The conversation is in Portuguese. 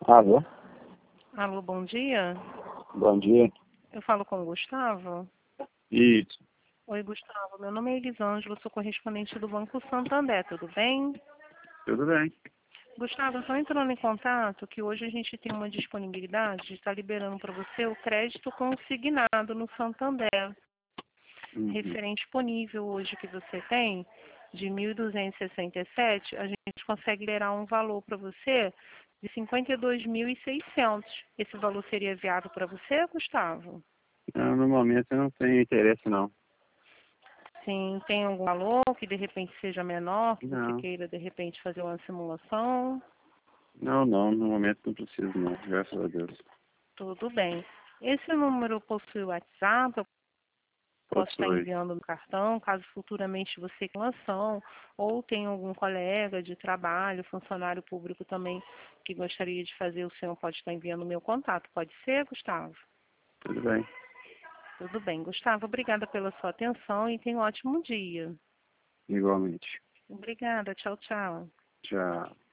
Alô? Alô, bom dia. Bom dia. Eu falo com o Gustavo. Isso. Oi, Gustavo. Meu nome é Elisângela, sou correspondente do Banco Santander, tudo bem? Tudo bem. Gustavo, eu estou entrando em contato que hoje a gente tem uma disponibilidade de estar liberando para você o crédito consignado no Santander. Referente disponível hoje que você tem, de 1.267, a gente consegue liberar um valor para você de 52.600. Esse valor seria viável para você, Gustavo? Não, no momento eu não tenho interesse, não. Sim, tem algum valor que de repente seja menor, que você Não. queira de repente fazer uma simulação? Não, no momento não preciso, não. Graças a Deus. Tudo bem. Esse número possui WhatsApp, eu posso estar Possui. enviando no cartão, caso futuramente você tenha uma ação, ou tenha algum colega de trabalho, funcionário público também, que gostaria de fazer, o senhor pode estar enviando o meu contato. Pode ser, Gustavo? Tudo bem. Tudo bem. Gustavo, obrigada pela sua atenção e tenha um ótimo dia. Igualmente. Obrigada. Tchau, tchau. Tchau.